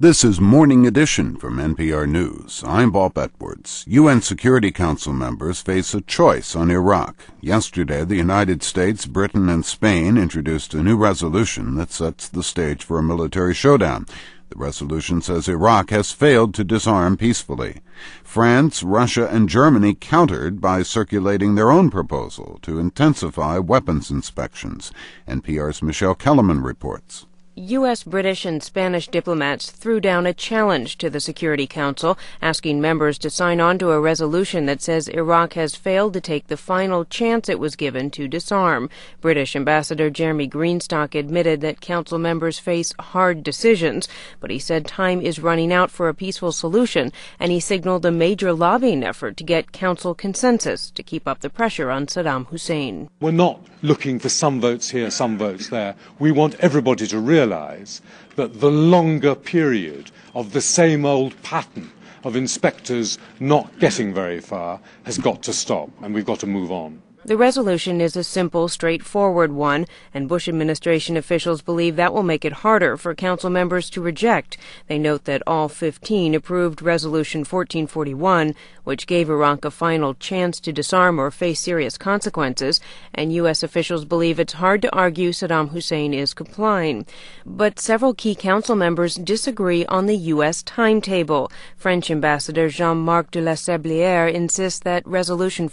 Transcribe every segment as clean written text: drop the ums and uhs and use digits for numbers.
This is Morning Edition from NPR News. I'm Bob Edwards. UN Security Council members face a choice on Iraq. Yesterday, the United States, Britain, and Spain introduced a new resolution that sets the stage for a military showdown. The resolution says Iraq has failed to disarm peacefully. France, Russia, and Germany countered by circulating their own proposal to intensify weapons inspections. NPR's Michelle Kellerman reports. U.S., British, and Spanish diplomats threw down a challenge to the Security Council, asking members to sign on to a resolution that says Iraq has failed to take the final chance it was given to disarm. British Ambassador Jeremy Greenstock admitted that Council members face hard decisions, but he said time is running out for a peaceful solution, and he signaled a major lobbying effort to get Council consensus to keep up the pressure on Saddam Hussein. We're not looking for some votes here, some votes there. We want everybody to realize that the longer period of the same old pattern of inspectors not getting very far has got to stop, and we've got to move on. The resolution is a simple, straightforward one, and Bush administration officials believe that will make it harder for Council members to reject. They note that all 15 approved Resolution 1441, which gave Iraq a final chance to disarm or face serious consequences, and U.S. officials believe it's hard to argue Saddam Hussein is complying. But several key Council members disagree on the U.S. timetable. French Ambassador Jean-Marc de la Sablière insists that Resolution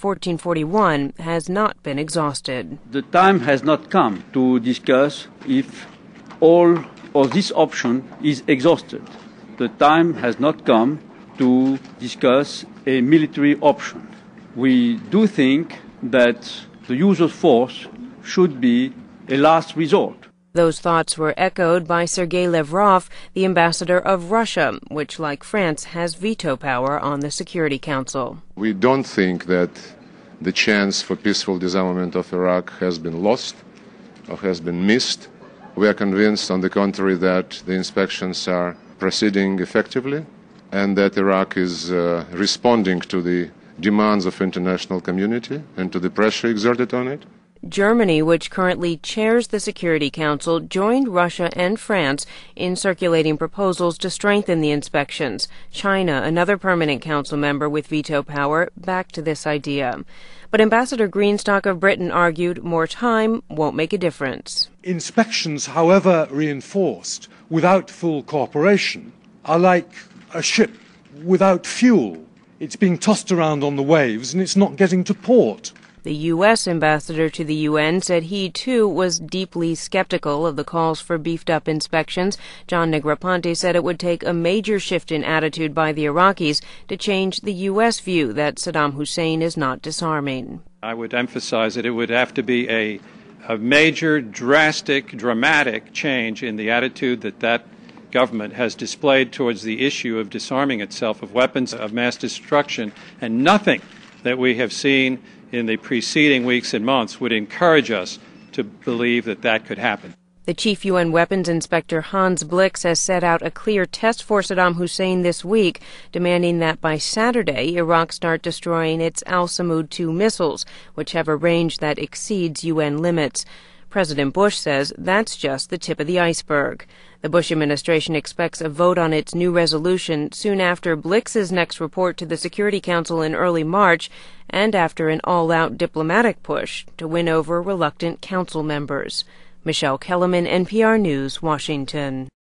1441 has not been exhausted. The time has not come to discuss if all of this option is exhausted. The time has not come to discuss a military option. We do think that the use of force should be a last resort. Those thoughts were echoed by Sergei Lavrov, the ambassador of Russia, which, like France, has veto power on the Security Council. We don't think that the chance for peaceful disarmament of Iraq has been lost or has been missed. We are convinced, on the contrary, that the inspections are proceeding effectively and that Iraq is responding to the demands of international community and to the pressure exerted on it. Germany, which currently chairs the Security Council, joined Russia and France in circulating proposals to strengthen the inspections. China, another permanent council member with veto power, backed this idea. But Ambassador Greenstock of Britain argued more time won't make a difference. Inspections, however reinforced, without full cooperation, are like a ship without fuel. It's being tossed around on the waves and it's not getting to port. The U.S. ambassador to the UN said he, too, was deeply skeptical of the calls for beefed-up inspections. John Negroponte said it would take a major shift in attitude by the Iraqis to change the U.S. view that Saddam Hussein is not disarming. I would emphasize that it would have to be a major, drastic, dramatic change in the attitude that government has displayed towards the issue of disarming itself of weapons of mass destruction, and nothing that we have seen in the preceding weeks and months would encourage us to believe that could happen. The chief UN weapons inspector Hans Blix has set out a clear test for Saddam Hussein this week, demanding that by Saturday Iraq start destroying its Al-Samud 2 missiles, which have a range that exceeds UN limits. President Bush says that's just the tip of the iceberg. The Bush administration expects a vote on its new resolution soon after Blix's next report to the Security Council in early March and after an all-out diplomatic push to win over reluctant council members. Michelle Kellerman, NPR News, Washington.